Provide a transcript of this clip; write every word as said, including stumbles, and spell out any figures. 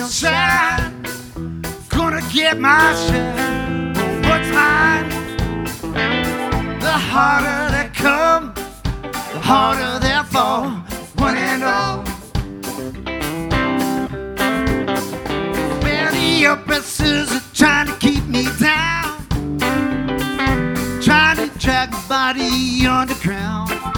shine. Gonna get my share. What's mine? The harder they come, the harder they fall. One and all. Well, the oppressors are trying to keep me down, trying to drag my body underground.